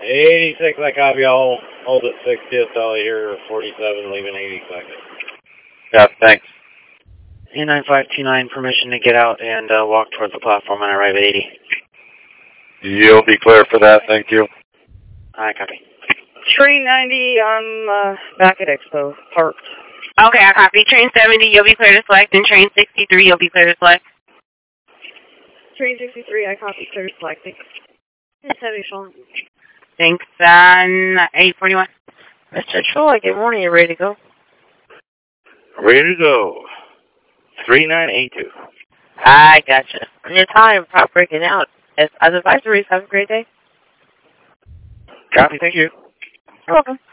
86, I copy all. Hold at 60, I'll here 47, leaving 82nd. Yeah, thanks. A9529, permission to get out and walk towards the platform and arrive at 80. You'll be clear for that, thank you. I copy. Train 90, I'm back at Expo, parked. Okay, I copy. Train 70, you'll be clear to select, and train 63, you'll be clear to select. Train 63, I copy, clear to select. Thanks. 70, Sean. Thanks, 841. Mr. Troy, good morning, you ready to go? Ready to go. 3982. I gotcha. On your time, prop breaking out. As advisories, have a great day. Copy, thank you. You're welcome.